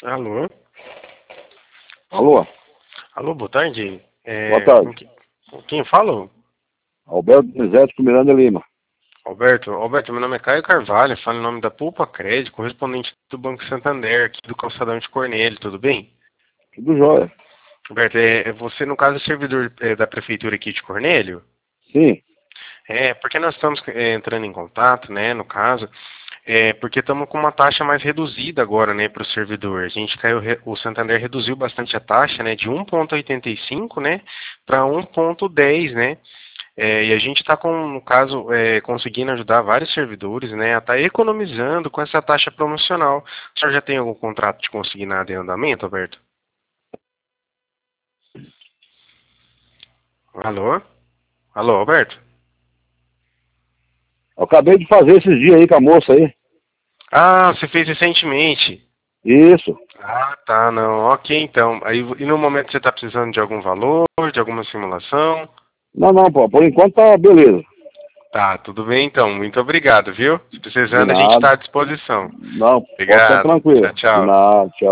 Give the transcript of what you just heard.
Alô? Alô? Alô, boa tarde. Boa tarde. Com quem fala? Alberto Donizete Miranda Lima. Alberto, meu nome é Caio Carvalho, falo em nome da Pulpa Crédito, correspondente do Banco Santander, aqui do Calçadão de Cornélio, tudo bem? Tudo jóia? Alberto, você no caso é servidor da Prefeitura aqui de Cornélio? Sim. Porque nós estamos entrando em contato, né, no caso, porque estamos com uma taxa mais reduzida agora, né, para o servidor. A gente o Santander reduziu bastante a taxa, né, de 1,85, né, para 1,10, né, e a gente está, no caso, conseguindo ajudar vários servidores, né, a estar economizando com essa taxa promocional. O senhor já tem algum contrato de consignado em andamento, Alberto? Alô? Alô, Alberto? Eu acabei de fazer esses dias aí com a moça aí. Ah, você fez recentemente. Isso. Ah, tá, não. Ok, então. Aí, e no momento você está precisando de algum valor, de alguma simulação? Não, não, pô. Por enquanto tá beleza. Tá, tudo bem então. Muito obrigado, viu? Se De precisando, a gente nada. está à disposição. Não, pode ficar Obrigado. tranquilo. Tchau, De tchau. nada. Tchau.